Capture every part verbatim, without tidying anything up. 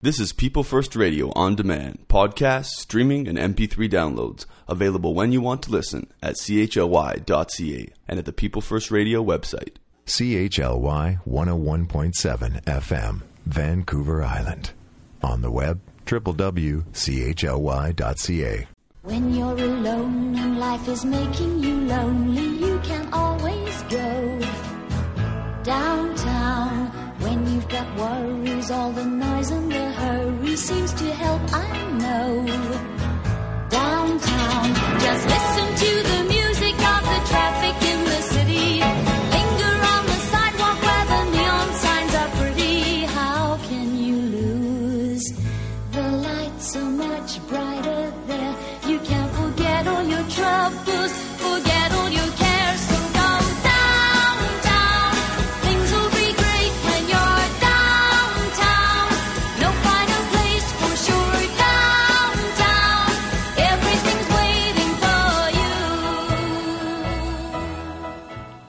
This is People First Radio on demand, podcasts, streaming, and M P three downloads, available when you want to listen at c h l y dot c a and at the People First Radio website. C H L Y one oh one point seven F M, Vancouver Island. On the web, w w w dot c h l y dot c a. When you're alone and life is making you lonely, you can always go downtown. When you've got worries, all the noise and the hurry seems to help, I know. Downtown, just listen to the music of the traffic in the city. Linger on the sidewalk where the neon signs are pretty. How can you lose? The lights so much brighter there. You can't forget all your troubles, forget all your cares. So go downtown, things will be great when you're downtown. No finer place for sure, downtown. Everything's waiting for you.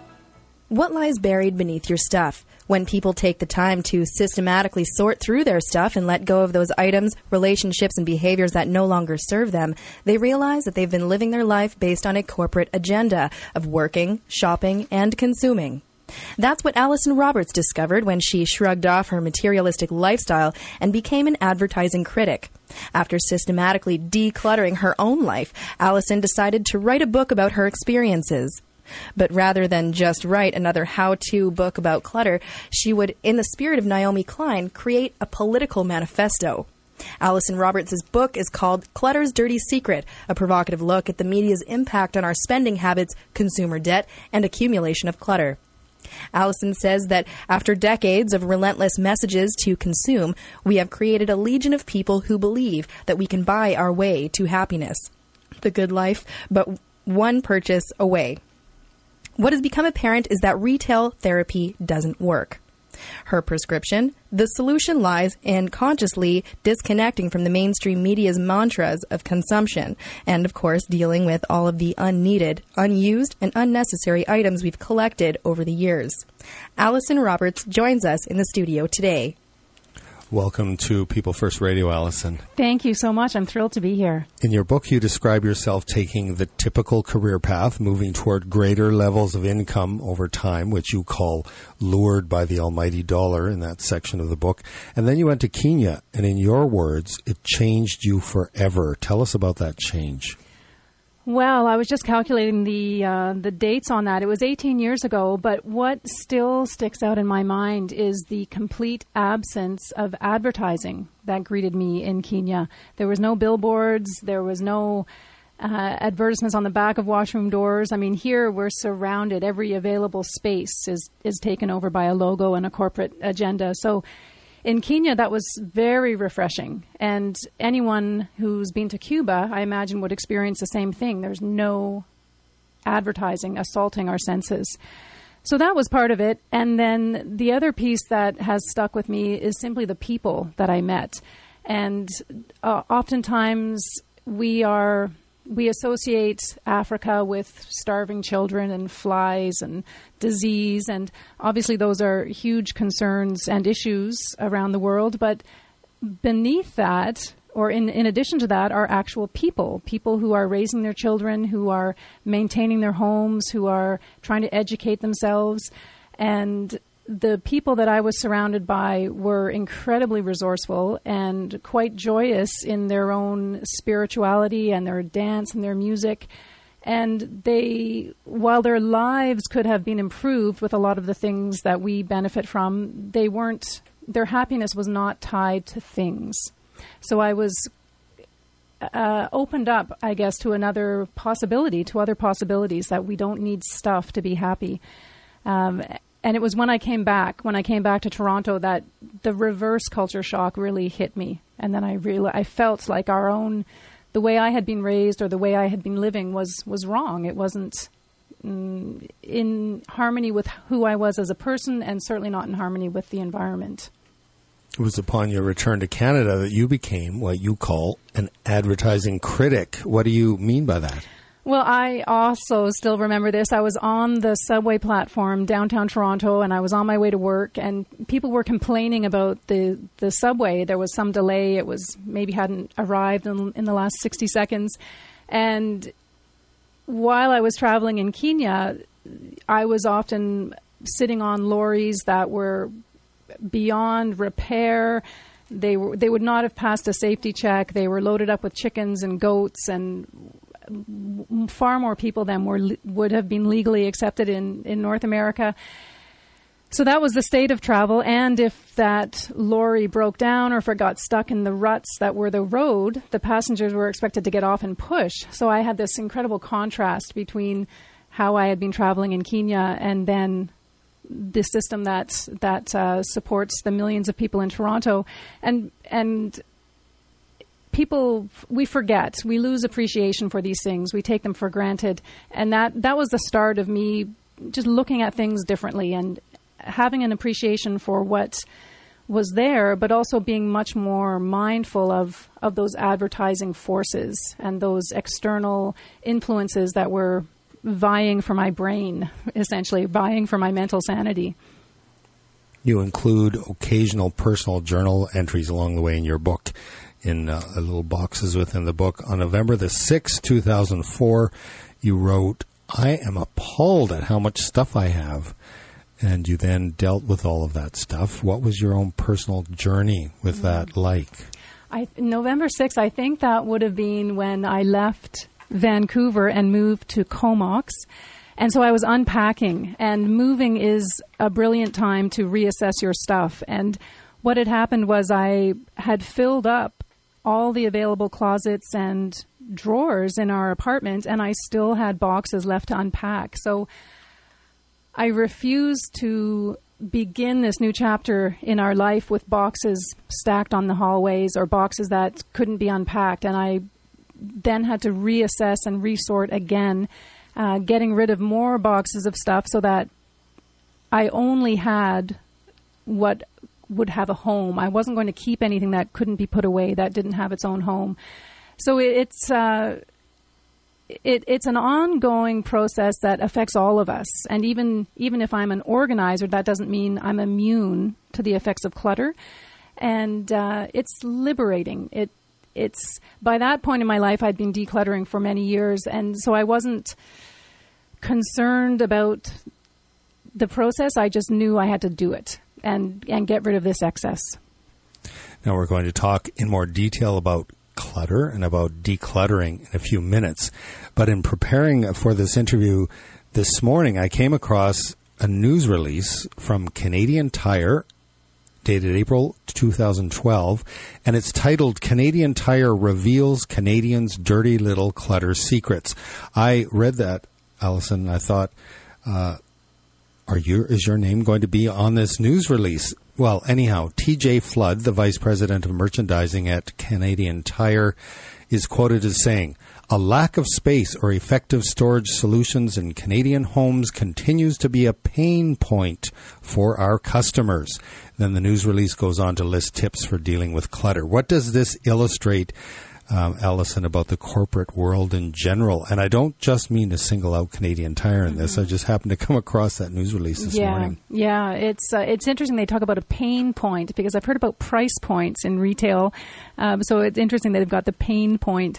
What lies buried beneath your stuff? When people take the time to systematically sort through their stuff and let go of those items, relationships, and behaviors that no longer serve them, they realize that they've been living their life based on a corporate agenda of working, shopping, and consuming. That's what Alison Roberts discovered when she shrugged off her materialistic lifestyle and became an advertising critic. After systematically decluttering her own life, Alison decided to write a book about her experiences. But rather than just write another how-to book about clutter, she would, in the spirit of Naomi Klein, create a political manifesto. Alison Roberts' book is called Clutter's Dirty Secret, a provocative look at the media's impact on our spending habits, consumer debt, and accumulation of clutter. Alison says that after decades of relentless messages to consume, we have created a legion of people who believe that we can buy our way to happiness, the good life, but one purchase away. What has become apparent is that retail therapy doesn't work. Her prescription, the solution lies in consciously disconnecting from the mainstream media's mantras of consumption and, of course, dealing with all of the unneeded, unused, and unnecessary items we've collected over the years. Alison Roberts joins us in the studio today. Welcome to People First Radio, Alison. Thank you so much. I'm thrilled to be here. In your book, you describe yourself taking the typical career path, moving toward greater levels of income over time, which you call lured by the almighty dollar in that section of the book. And then you went to Kenya, and in your words, it changed you forever. Tell us about that change. Well, I was just calculating the uh, the dates on that. It was eighteen years ago, but what still sticks out in my mind is the complete absence of advertising that greeted me in Kenya. There was no billboards. There was no uh, advertisements on the back of washroom doors. I mean, here we're surrounded. Every available space is, is taken over by a logo and a corporate agenda. So in Kenya, that was very refreshing. And anyone who's been to Cuba, I imagine, would experience the same thing. There's no advertising assaulting our senses. So that was part of it. And then the other piece that has stuck with me is simply the people that I met. And uh, oftentimes we are... We associate Africa with starving children and flies and disease, and obviously those are huge concerns and issues around the world. But beneath that, or in, in addition to that, are actual people, people who are raising their children, who are maintaining their homes, who are trying to educate themselves. And the people that I was surrounded by were incredibly resourceful and quite joyous in their own spirituality and their dance and their music. And they, while their lives could have been improved with a lot of the things that we benefit from, they weren't, their happiness was not tied to things. So I was uh, opened up, I guess, to another possibility, to other possibilities, that we don't need stuff to be happy. Um, And it was when I came back, when I came back to Toronto, that the reverse culture shock really hit me. And then I real I felt like our own, the way I had been raised or the way I had been living was, was wrong. It wasn't mm, in harmony with who I was as a person, and certainly not in harmony with the environment. It was upon your return to Canada that you became what you call an advertising critic. What do you mean by that? Well, I also still remember this. I was on the subway platform downtown Toronto, and I was on my way to work, and people were complaining about the, the subway. There was some delay. It was maybe hadn't arrived in, in the last sixty seconds. And while I was traveling in Kenya, I was often sitting on lorries that were beyond repair. They were, they would not have passed a safety check. They were loaded up with chickens and goats, and far more people than were would have been legally accepted in, in North America. So that was the state of travel. And if that lorry broke down or if it got stuck in the ruts that were the road, the passengers were expected to get off and push. So I had this incredible contrast between how I had been traveling in Kenya and then the system that that uh, supports the millions of people in Toronto. And and people, we forget, we lose appreciation for these things. We take them for granted. And that, that was the start of me just looking at things differently and having an appreciation for what was there, but also being much more mindful of, of those advertising forces and those external influences that were vying for my brain, essentially vying for my mental sanity. You include occasional personal journal entries along the way in your book, in uh, little boxes within the book. On November the sixth, two thousand four, you wrote, "I am appalled at how much stuff I have." And you then dealt with all of that stuff. What was your own personal journey with that like? I, November sixth, I think that would have been when I left Vancouver and moved to Comox. And so I was unpacking, and moving is a brilliant time to reassess your stuff. And what had happened was I had filled up all the available closets and drawers in our apartment, and I still had boxes left to unpack. So I refused to begin this new chapter in our life with boxes stacked on the hallways or boxes that couldn't be unpacked. And I then had to reassess and resort again, uh, getting rid of more boxes of stuff so that I only had what would have a home. I wasn't going to keep anything that couldn't be put away, that didn't have its own home. So it, it's uh, it, it's an ongoing process that affects all of us. And even even if I'm an organizer, that doesn't mean I'm immune to the effects of clutter. And uh, it's liberating. It it's by that point in my life, I'd been decluttering for many years, and so I wasn't concerned about the process. I just knew I had to do it and and get rid of this excess. Now we're going to talk in more detail about clutter and about decluttering in a few minutes. But in preparing for this interview this morning, I came across a news release from Canadian Tire dated April two thousand twelve, and it's titled "Canadian Tire Reveals Canadians' Dirty Little Clutter Secrets." I read that, Allison, and I thought, uh, Are your, is your name going to be on this news release? Well, anyhow, T J Flood, the Vice President of Merchandising at Canadian Tire, is quoted as saying, "A lack of space or effective storage solutions in Canadian homes continues to be a pain point for our customers." Then the news release goes on to list tips for dealing with clutter. What does this illustrate, Um, Allison, about the corporate world in general? And I don't just mean to single out Canadian Tire in this. Mm-hmm. I just happened to come across that news release this yeah, morning. Yeah, it's uh, it's interesting they talk about a pain point, because I've heard about price points in retail. Um, so it's interesting that they've got the pain point.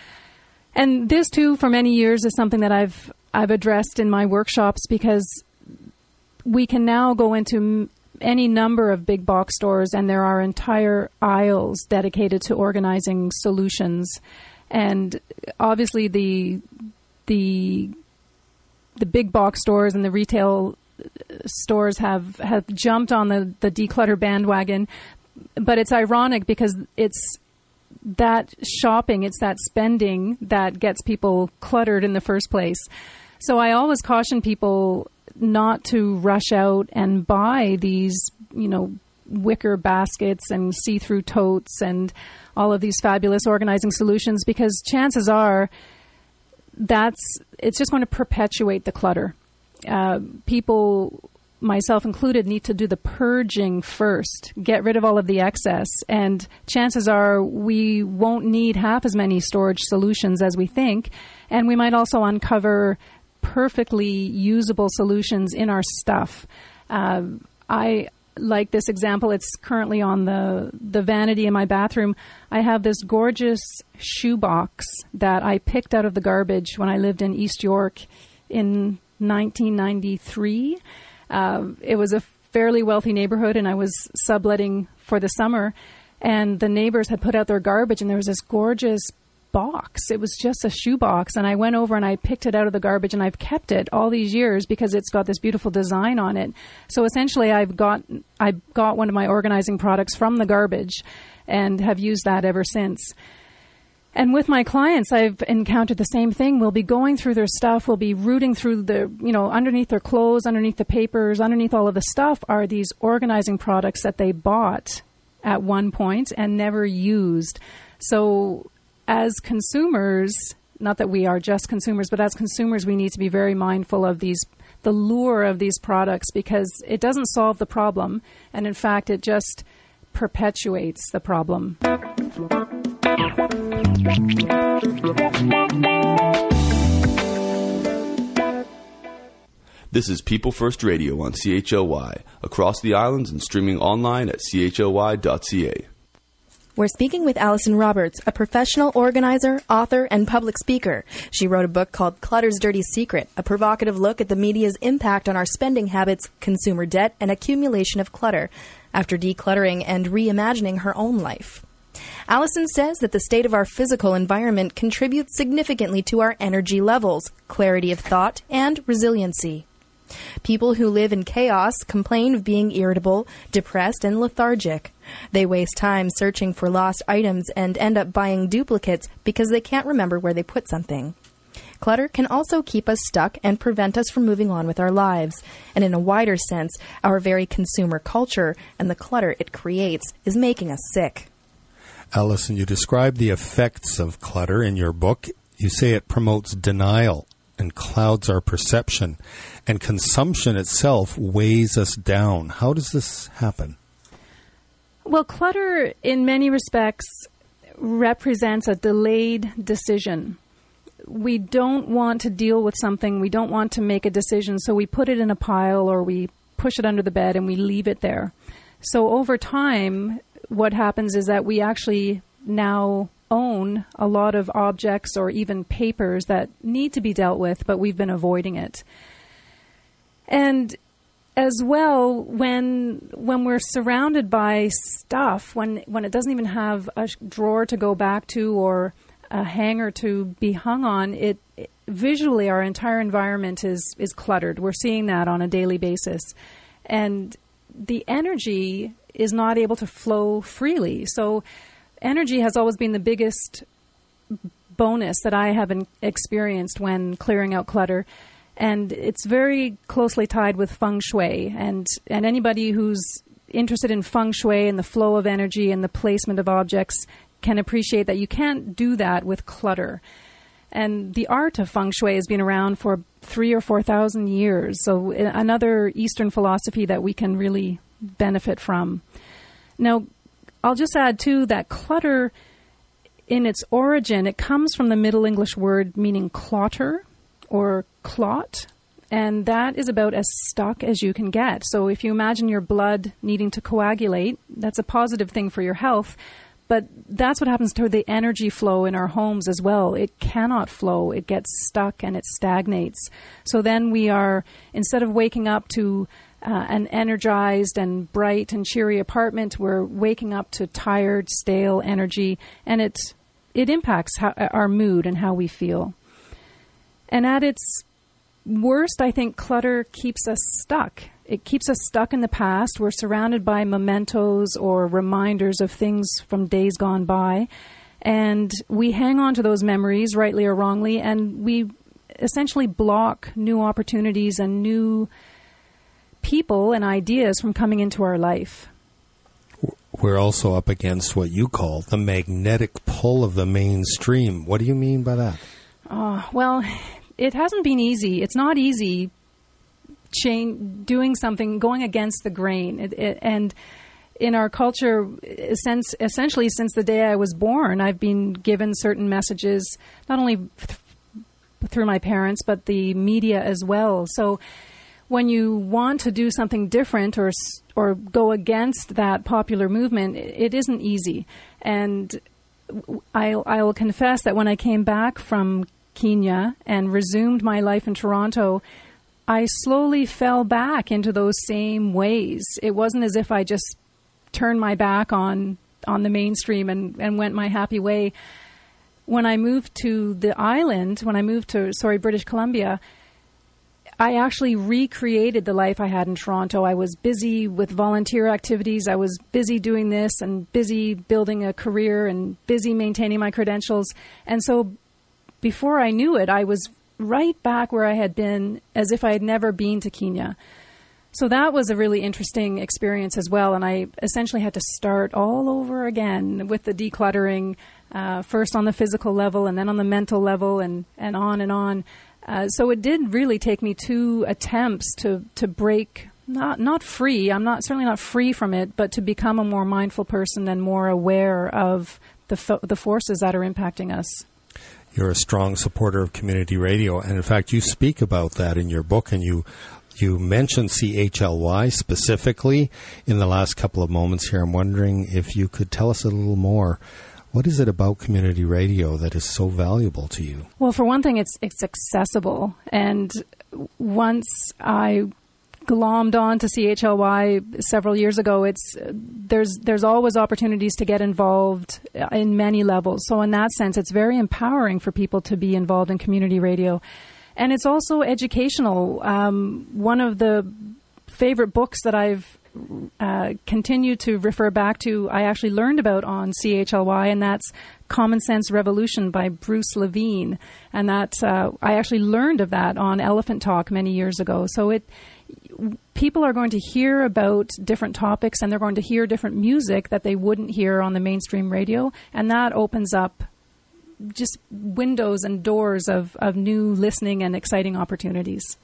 And this, too, for many years is something that I've I've addressed in my workshops, because we can now go into m- any number of big box stores, and there are entire aisles dedicated to organizing solutions. And obviously the the the big box stores and the retail stores have, have jumped on the, the declutter bandwagon. But it's ironic, because it's that shopping, it's that spending that gets people cluttered in the first place. So I always caution people not to rush out and buy these, you know, wicker baskets and see-through totes and all of these fabulous organizing solutions, because chances are that's it's just going to perpetuate the clutter. Uh, people myself included, need to do the purging first, get rid of all of the excess. And chances are we won't need half as many storage solutions as we think. And we might also uncover perfectly usable solutions in our stuff. Uh, I like this example. It's currently on the, the vanity in my bathroom. I have this gorgeous shoebox that I picked out of the garbage when I lived in East York in nineteen ninety-three. Uh, it was a fairly wealthy neighborhood, and I was subletting for the summer, and the neighbors had put out their garbage, and there was this gorgeous box. It was just a shoebox, and I went over and I picked it out of the garbage, and I've kept it all these years because it's got this beautiful design on it. So essentially, I've got I got one of my organizing products from the garbage and have used that ever since. And with my clients, I've encountered the same thing. We'll be going through their stuff. We'll be rooting through the, you know, underneath their clothes, underneath the papers, underneath all of the stuff are these organizing products that they bought at one point and never used. So as consumers, not that we are just consumers, but as consumers, we need to be very mindful of these, the lure of these products, because it doesn't solve the problem. And in fact, it just perpetuates the problem. This is People First Radio on C H L Y, across the islands and streaming online at c h l y dot c a. We're speaking with Alison Roberts, a professional organizer, author, and public speaker. She wrote a book called Clutter's Dirty Secret, a provocative look at the media's impact on our spending habits, consumer debt, and accumulation of clutter, after decluttering and reimagining her own life. Alison says that the state of our physical environment contributes significantly to our energy levels, clarity of thought, and resiliency. People who live in chaos complain of being irritable, depressed, and lethargic. They waste time searching for lost items and end up buying duplicates because they can't remember where they put something. Clutter can also keep us stuck and prevent us from moving on with our lives. And in a wider sense, our very consumer culture and the clutter it creates is making us sick. Alison, you describe the effects of clutter in your book. You say it promotes denial and clouds our perception, and consumption itself weighs us down. How does this happen? Well, clutter, in many respects, represents a delayed decision. We don't want to deal with something. We don't want to make a decision, so we put it in a pile or we push it under the bed and we leave it there. So over time, what happens is that we actually now own a lot of objects or even papers that need to be dealt with, but we've been avoiding it. And as well, when when we're surrounded by stuff, when when it doesn't even have a drawer to go back to or a hanger to be hung on, it, it visually our entire environment is is cluttered. We're seeing that on a daily basis, and the energy is not able to flow freely. So energy has always been the biggest bonus that I have experienced when clearing out clutter. And it's very closely tied with feng shui. And, and anybody who's interested in feng shui and the flow of energy and the placement of objects can appreciate that you can't do that with clutter. And the art of feng shui has been around for three or four thousand years. So another Eastern philosophy that we can really benefit from. Now, I'll just add, too, that clutter, in its origin, it comes from the Middle English word meaning clotter or clot, and that is about as stuck as you can get. So if you imagine your blood needing to coagulate, that's a positive thing for your health, but that's what happens to the energy flow in our homes as well. It cannot flow. It gets stuck and it stagnates. So then we are, instead of waking up to Uh, an energized and bright and cheery apartment, we're waking up to tired, stale energy, and it it impacts how, our mood and how we feel. And at its worst, I think clutter keeps us stuck. It keeps us stuck in the past. We're surrounded by mementos or reminders of things from days gone by, and we hang on to those memories, rightly or wrongly, and we essentially block new opportunities and new people and ideas from coming into our life. We're also up against what you call the magnetic pull of the mainstream. What do you mean by that? Uh, well, it hasn't been easy. It's not easy change, doing something, going against the grain. It, it, and in our culture, since, essentially since the day I was born, I've been given certain messages, not only th- through my parents, but the media as well. So when you want to do something different or or go against that popular movement, it isn't easy. And I'll, I'll confess that when I came back from Kenya and resumed my life in Toronto, I slowly fell back into those same ways. It wasn't as if I just turned my back on on the mainstream and, and went my happy way. When I moved to the island, when I moved to, sorry, British Columbia, I actually recreated the life I had in Toronto. I was busy with volunteer activities. I was busy doing this and busy building a career and busy maintaining my credentials. And so before I knew it, I was right back where I had been as if I had never been to Kenya. So that was a really interesting experience as well. And I essentially had to start all over again with the decluttering, uh, first on the physical level and then on the mental level and, and on and on. Uh, so it did really take me two attempts to, to break, not not free, I'm not certainly not free from it, but to become a more mindful person and more aware of the fo- the forces that are impacting us. You're a strong supporter of community radio, and in fact, you speak about that in your book, and you you mention C H L Y specifically in the last couple of moments here. I'm wondering if you could tell us a little more. What is it about community radio that is so valuable to you? Well, for one thing, it's it's accessible. And once I glommed on to C H L Y several years ago, it's there's there's always opportunities to get involved in many levels. So in that sense, it's very empowering for people to be involved in community radio. And it's also educational. Um, one of the favorite books that I've Uh, continue to refer back to, I actually learned about on C H L Y, and that's Common Sense Revolution by Bruce Levine. And that uh, I actually learned of that on Elephant Talk many years ago. So it people are going to hear about different topics, and they're going to hear different music that they wouldn't hear on the mainstream radio, and that opens up just windows and doors of, of new listening and exciting opportunities.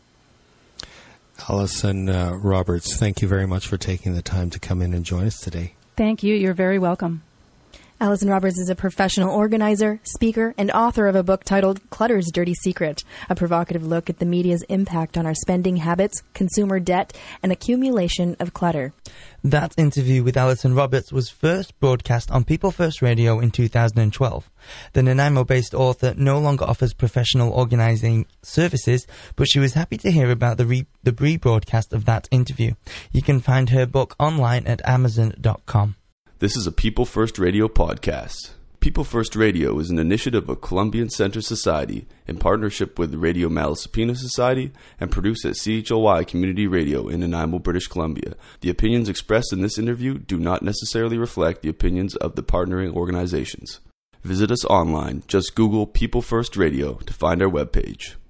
Alison uh, Roberts, thank you very much for taking the time to come in and join us today. Thank you. You're very welcome. Alison Roberts is a professional organizer, speaker, and author of a book titled Clutter's Dirty Secret, a provocative look at the media's impact on our spending habits, consumer debt, and accumulation of clutter. That interview with Alison Roberts was first broadcast on People First Radio in two thousand twelve. The Nanaimo-based author no longer offers professional organising services, but she was happy to hear about the re- the rebroadcast of that interview. You can find her book online at amazon dot com. This is a People First Radio podcast. People First Radio is an initiative of Columbian Center Society in partnership with the Radio Malaspina Society and produced at C H L Y Community Radio in Nanaimo, British Columbia. The opinions expressed in this interview do not necessarily reflect the opinions of the partnering organizations. Visit us online. Just Google People First Radio to find our webpage.